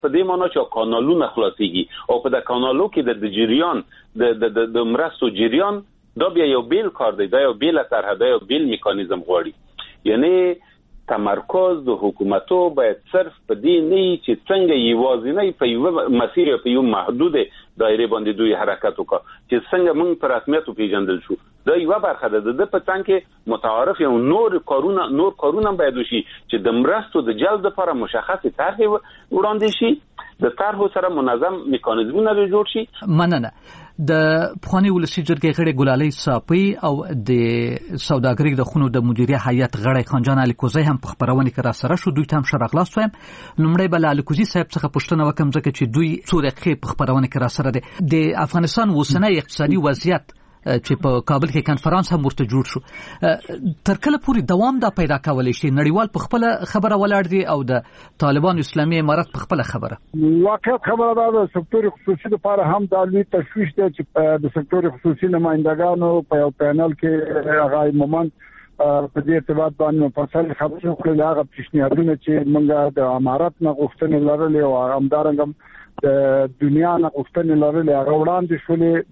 په دې معنی چې کانالونه خلاصيږي او په د کانالو کې د جریان د مرستو جریان دا بیا یو بیل کار دی، دا یو بیل طرح دی، یو بیل میکانیزم غواړي. یعنی تمرکز د حکومتو باید صرف په دې نه چې څنګه یوازینی په یو مسیر په یو محدود دایره باندې دوی حرکت وکړي چې څنګه موږ په رسمیت پیژندل شو. دا یو برخه ده. د په څنګه کې متعارف یو نور کارونه باید وشي چې د مرستو د جلب لپاره مشخصه طرح وړاندې شي، د طرحو سره منظم میکانیزمونه جوړ شي. مننه. د پخوانی ولسی جرګې غړي ګلالۍ صافی او د سوداګرۍ د خونو د مدیریت هیئت غړي خانجان الیکوزی هم په خبرونه کې را سره شو. دوی ته هم ښه راغلاست وایم. لومړی به له الیکوزي صاحب څخه پوښتنه وکړم ځکه چې دوی څو دقیقې په خبرونه کې را سره دي. د افغانستان اوسنی اقتصادي وضعیت چې په کابل کې کنفرانس هم ورته جوړ شو، تر کله پورې دوام دا پیدا کولی شي؟ نړیوال په خپل خبره ولاړ دي او د طالبان اسلامي امارت په خپل خبره. واقعیت خبره ده د سکتور خصوصي لپاره هم د لوی تشویش دی چې د سکتور خصوصي نمائندګانو په یو پینل کې هغه مومن په دې ارتباط باندې مفصل خبرې وکړي. هغه پیشنهادونه چې موږ د امارت نه غوښتنې لرلې او همدارنګه د دنیا نه غوښتنې لرلې هغه وړاندې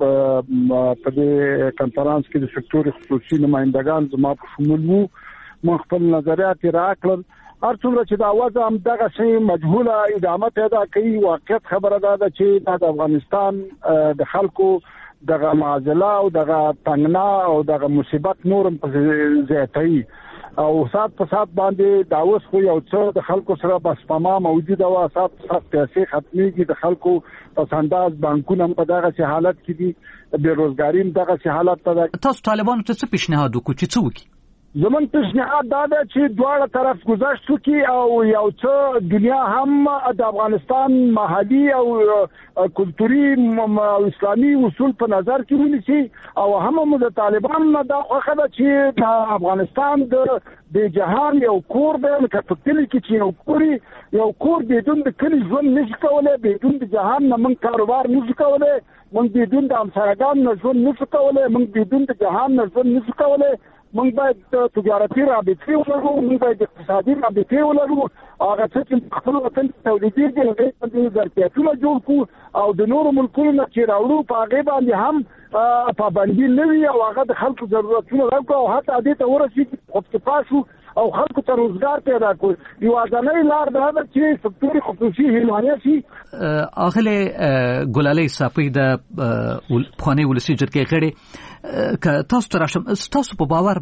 شولې په دې کنفرانس کې د سکتور خصوصي نمائندګان زما په شمول وو. موږ خپل نظریات راکړل. هر څومره چې دا وضع هم دغه شی مجهوله ادامه پیدا کوي. واقعیت خبره ده چې د افغانستان د خلکو دغه معضله او دغه تنگنا او دغه مصیبت نورم په زیاتوي او سات په سات باندې دا اوس خو یو څه د خلکو سره بس پما موجوده و. سات پیسې ختميږي، د خلکو په انداز بانکونه په دغه حالت کې دي، بیروزګاری هم دغه حالت ته. تاسو طالبانو ته څه پیشنهاد وکړو چې څه وکړي؟ زمون پیشنهاد دا ده چې دواړه طرف گذشت وکړي او یو څه دنیا هم د افغانستان محلي او کلتوري او اسلامي اصول په نظر کې ونیسي او هم د طالبان نه دا خوښه ده چې د افغانستان د جهان یو کور دی. لکه په کلي کې چې یو کور بدون د کلي ژوند نشي کولی، بدون د جهان نه موږ کاروبار نشو کولی، موږ بدون د همسایګانو نه ژوند نشو کولی، موږ بدون د جهان نه ژوند نشو کولی. موږ باید تجارتي رابطې ولرو، موږ باید اقتصادي رابطې ولرو. هغه څه چې خپل وطن تولیدېږي هغې باندې ظرفیتونه جوړ کړو او د نورو ملکونو نه چې راوړو په هغې باندې هم پابندي نه وي او هغه د خلکو ضرورتونه راکړو او حتی دې ته ورسېږي خودکفا شو او خلکو ته روزګار پیدا کړو. یوازینۍ لار دا ده چې سکتور خصوصي حمایه شي. اغلې ګلالۍ صافی د پخوانۍ ولسي جرګې غړي که تاسو ته راشم، تاسو په باور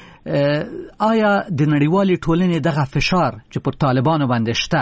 باندې آیا د نړیوالې ټولنې دغه فشار چې پر طالبانو باندې شته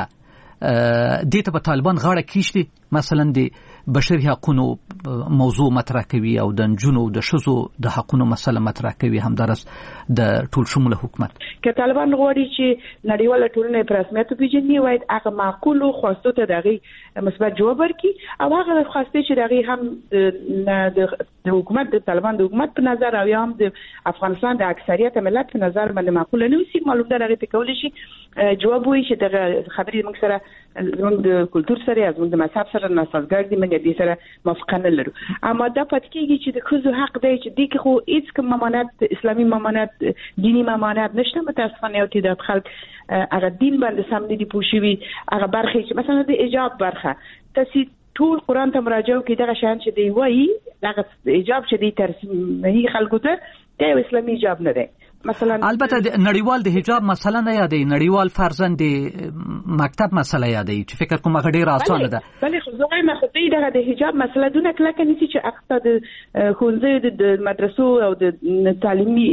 دې ته په طالبان غاړه کیږدي؟ مثلا د بشري حقوقو موضوع مطرح کوي او د نجونو د ښځو د حقوقو مسله مطرح کوي، همدارس د ټول شموله حکومت. که طالبان غواړي چې نړیواله ټولنه په رسمیت وپیژني، باید هغه معقولو خواستو ته دغه مثبت جواب ورکړي او هغه خواسته چې دغه هم د حکومت د طالبان د حکومت په نظر او یا هم د افغانستان د اکثریت ملت په نظر باندې معقول نه وي، معلوم ده هغه په کول شي جواب وي چې دغه خبرې موږ سره زموږ د کلتور سره زموږ د مذهب سره ناسازګر دي، موږ دې سره موافقه نه لرو. اما دا پات کېږي چې د ښځو حق دی چې دې کې خو هیڅ کوم ممانعت، اسلامي ممانعت، دینی ممانعت نشته. متاسفانه یو تعداد خلک هغه دین باندې سم نه دي پوه شوي. هغه برخه چې مثلا د حجاب برخه تاسو ټول قرآن ته مراجعه وکړئ، دغه شیان چې دی وایي دغه حجاب چې دی ترسیم خلکو ته دا یو اسلامي حجاب نه دی. مثلا البته نړیوال د حجاب مسله نه یادي، نړیوال فرضاً د مکتب مسله یادي چې فکر کوم هغه ډیره اسانه ده. بلې خو زه وایم چې دغه د حجاب مسله دونه کلکه نشي چې اقتصاد ښوونځیو د مدرسو او د تعلیمي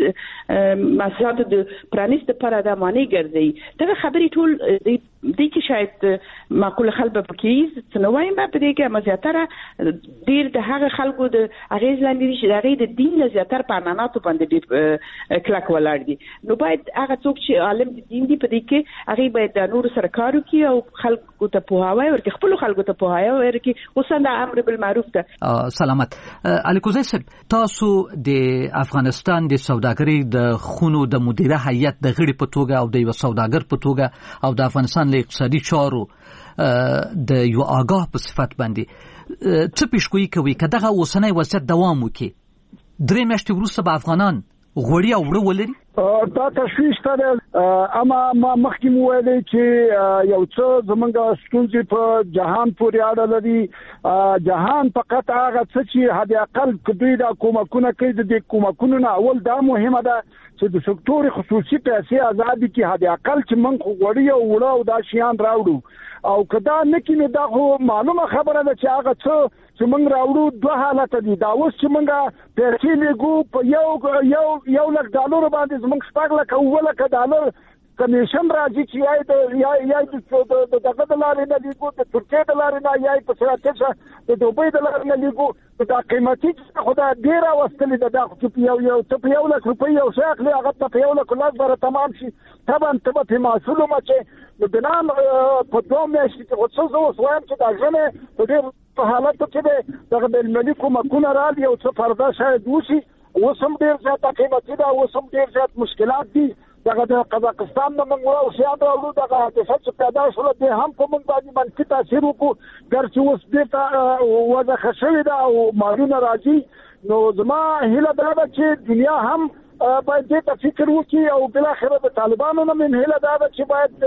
مسایلو د پرانیست لپاره د معنی ګرځي. دغه خبرې ټول د کې شاید معقول خلک پکې څه وایم په دې کې مزیاتره ډیر د هغه خلکو د اغیز لاندې چې هغه د دین زیاتره په عنعناتو باندې ډیر کلک ولاړ دي. نو باید هغه څوک چې عالم د دین دی په دې کې هغه باید د نور سره کار وکړي او خلکو ته پوهاوی ورکړي، خپل خلکو ته پوهاوی ورکړي، خصوصا د امر بالمعروف ته. سلامت. الیکوزی صاحب، تاسو د افغانستان د سوداګرۍ د خونو د مدیره هیئت د غړي په توګه او د یو سوداګر په توګه او د افغانستان له اقتصادي چارو د یو آگاه په صفت باندې څه پیشګویي کوي که دغه اوسنی وضعیت دوام وکړي؟ 3 میاشتې وروسته به افغانان غوړي او وړه ولري؟ دا تشویش ته اما ما مخکې مو ویلي چې یو څه زمونږ ستونزې په جهان پورې اړه لري. جهان فقط هغه څه چې حد اقل دوی دا کومکونه کوي د دې کومکونو نه اول دا مهمه ده چې د سکتور خصوصي پیسې آزادي کې حد اقل چې موږ غوړی او وړو او دا شیان راوړو او کدا نه کینې دا خو معلومه خبره ده چې هغه څه چې موږ راوړو دوه حالت دي. دا اوس چې موږ پیسې لګو په یو لک ډالر باندې موږ شپږ لک او ولک ډالر کمیشن راځي چې یا د دغه د لارې نه لیکو د ترکیه د لارې نه یا په سراتشه د دوبۍ د لارې نه لیکو دا قیمتي خدای ډیر واستلې ده چې یو ته یو لک روپۍ یو شاخلي هغه ته یو لک لاس بره تمام شي طبعا ته په مسؤل مچه د بنام په دوه میاشتې کې څه زو وایم چې دا ځنه په دې په حالت کې دغه د ملي کومکونه راځي او څه فردا شاید وشي وسم ډیر زیات قیمتي ده وسم ډیر زیات مشکلات دي. دغه د قزاقستان نه موږ او سیاده راوړو دغه د څه پیدا شول به هم په موږ باندې منفي تاثیر وکړو ګرځي اوس دې وضع خشوي ده او مالونه راځي. نو زما هیله ده چې دنیا هم باید دې ته فکر وکړي او بل اخر د طالبانو نه من هیله ده چې باید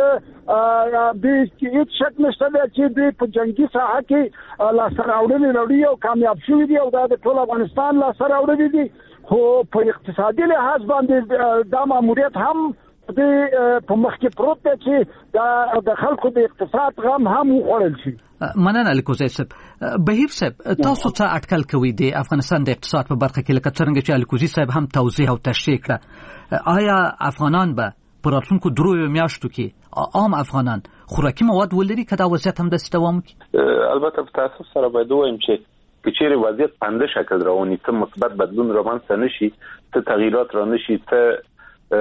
د هیڅ شک نشته چې د په جنگي ساحه کې لا سره راوړي او کامیاب شوي دي او دا د ټول افغانستان لا سره راوړي دي. خو په اقتصادي لحاظ باندې دا ماموریت هم په مخ کې پروت دی چې د خلکو د اقتصاد غم هم وخوړل شي. مننه الکوزی صاحب. بهیر صاحب تاسو څه اټکل کوي د افغانستان د اقتصاد په برخه کې لکه څنګه چې الکوزی صاحب هم توضیح او تشریح کړه؟ آیا افغانان به په راتلونکو درو میاشتو کې عام افغانان خوراکي مواد ولري که دا وضعیت هم داسې دوام وکړي؟ البته په تاسو سره باید ووایم چې کچېرې وضعیت پنده شکل رواني ته مثبت بدلون رامنځته نشي ته تغییرات را نشي ته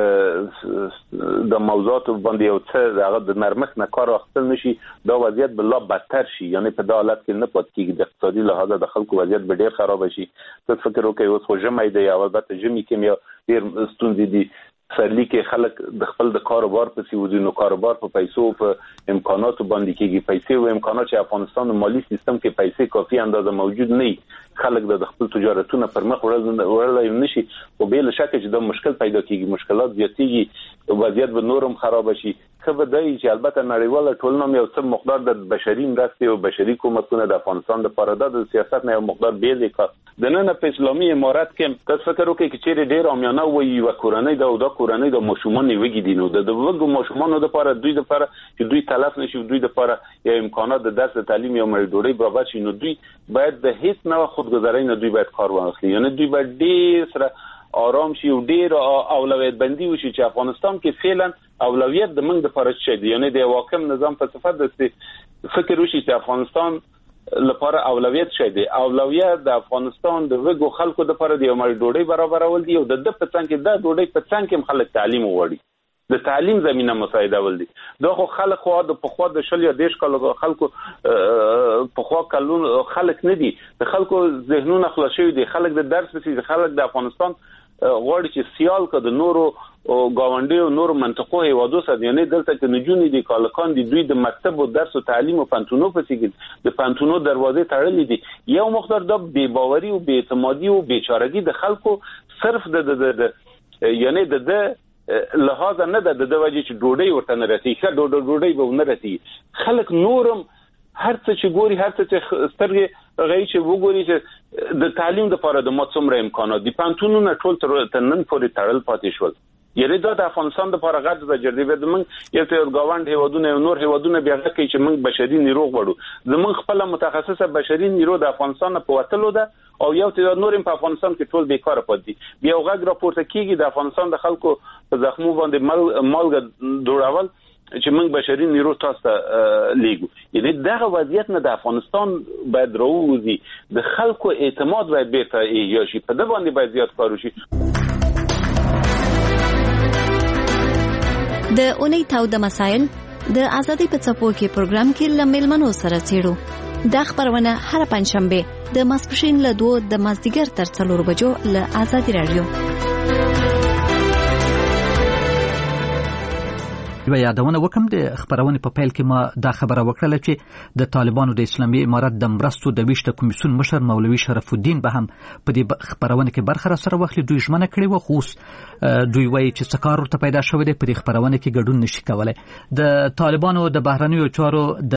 د موضوعات باندې یو څه هغه د نرمښت نه کار اخیستل نشي دا وضعیت به لا بدتر شي. یعنی په دا حالت کې نه پاتې کېږي د اقتصادي لحاظه د خلکو وضعیت به ډېر خراب شي. ته فکر وکړئ اوس خو ژمی دی او البته ژمي کې ډېر ستونزې دي سرلی کې خلک د خپل د کاروبار په سیوزي نو کاروبار په پیسو په امکاناتو باندې کېږي. پیسې او امکانات چې افغانستان مالی سیستم کې پیسې کافي اندازه موجود نه خلک د خپل تجارتونه پر مخ وړلای نشي او بل شک چې د مشکل پیدا کېږي مشکلات زیاتېږي وضعیت به نورم خراب شي. خو دای چې البته نړیواله ټولنه یو څه مقدار د بشري مرستې او بشري کومکونه د افغانستان لپاره د سیاست نه یو مقدار بیل کړ. د نن په اسلامي امارات کې تاسو فکر وکړئ چې چیرې ډېر عامیانه وي یو کورنۍ دا کورنۍ د ماشومان وګي دي نو د وګو ماشومان لپاره دوی لپاره چې دوی تلف نشي دوی لپاره یا امکانات د درس تعلیم یا مړ برابر شي نو دوی باید د هیڅ نوع خودگذاری نه دوی باید کار واخلي. یعنی دوی باید ډېر سره آرام شي او ډېر اولویت بندي وشي چې افغانستان کې فعلا اولویت د موږ د فرض شي. یعنی د واکم نظام په صفت د فکر وشي چې افغانستان لپاره اولویت شي دی. اولویت د افغانستان د وګو خلکو لپاره د عمل ډوډۍ برابرول دي او د پڅنګ کې د ډوډۍ پڅنګ کې خلک تعلیم وړي د تعلیم زمينه مساعده ول دي. دا خو خلک خو د پخوا د شل یا دیش کالو خلکو پخوا کلون خلک نه دي د خلکو ذهنونه خلاصوي دي خلک د درس په خلک د افغانستان غواړي چې سیال کړه د نورو گاونډي او نورو منطقو هیوادو سره. یعنی دلته کې نجونې دي کالکان دي دوی د مکتب او درس او تعلیم او پانتونو پسې کې د پانتونو دروازې تړلې دي. یو مقدار د بے باوري او بے اعتمادي او بیچارهګي د خلکو صرف د یعنی د لحاظ نه د وجه چې ډوډۍ ورته نه رسي ښه ډوډۍ به نه رسي خلک نورم هر څه چې ګوري هر څه چې سترګې غي چې وګوري چې د تعلیم لپاره د مڅومره امکانات دي پانتونونه ټول تر نن پورې تړل پاتې شول. یعنی دا د افغانستان لپاره غږ زجر دی د موږ یو ته ګاوند هیوادونه نور هیوادونه بیا کوي چې موږ بشري نیرو غواړو زموږ خپل متخصصه بشري نیرو د افغانستان په وټلو ده او یو ته نور په افغانستان کې ټول بیکاره پات دي. بیا غږ راپورته کیږي د افغانستان د خلکو په زخمو باندې مالګه دوړول چې موږ بشري نیرو تاسو ته لیږو. یعنی دغه وضعیت نه د افغانستان باید راوځي د خلکو اعتماد باید بیرته ایجاد شي په د باندې باید زیات کار وشي. د اونۍ تاوده مسایل د ازادي په څپو کې پروګرام کې لملمنو سره چیرو دا خبرونه هر پنځشنبه د ماسپښین له 2 د مازدیګر تر 4 بجو له ازادي رادیو به یادونه وکم د خبرونه په پیل کې ما دا خبره وکړه چې د طالبانو د اسلامي امارت د مرستو د ویشت کمیسیون مشر مولوي شرف الدین به هم په دې خبرونه کې برخه سره واخلي. دوی ژمنه کړې و خو دوی وایي چې څه کار ورته پیدا شوی دی په دې خبرونه کې ګډون نشي کولای. د طالبانو د بهرنیو چارو